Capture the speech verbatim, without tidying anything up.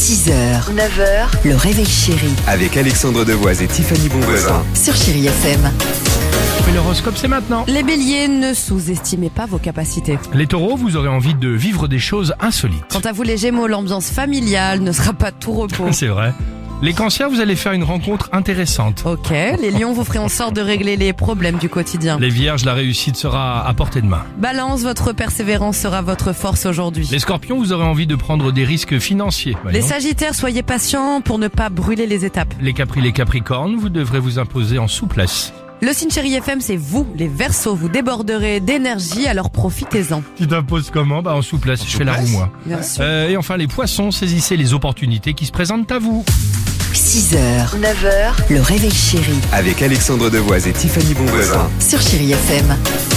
six heures, neuf heures, le réveil chéri Avec Alexandre Devoise et Tiffany Bonvoisin. sur Chéri F M. Et l'horoscope, c'est maintenant. Les béliers, ne sous-estimez pas vos capacités. Les taureaux, vous aurez envie de vivre des choses insolites. Quant à vous les gémeaux, l'ambiance familiale ne sera pas tout repos. C'est vrai. Les cancers, vous allez faire une rencontre intéressante. Ok, les lions, vous ferez en sorte de régler les problèmes du quotidien. Les vierges, la réussite sera à portée de main. Balance, votre persévérance sera votre force aujourd'hui. Les scorpions, vous aurez envie de prendre des risques financiers. Les Voyons. sagittaires, soyez patients pour ne pas brûler les étapes. Les capris, les capricornes, vous devrez vous imposer en souplesse. Le signe Chéri F M, c'est vous, les verseaux, vous déborderez d'énergie, alors profitez-en. Tu t'imposes comment ? Bah en souplesse, je fais la roue moi. Bien sûr. Euh, et enfin les poissons, saisissez les opportunités qui se présentent à vous. six heures, neuf heures, le réveil chéri Avec Alexandre Devoise et Tiffany Bonvoisin. sur Chéri F M.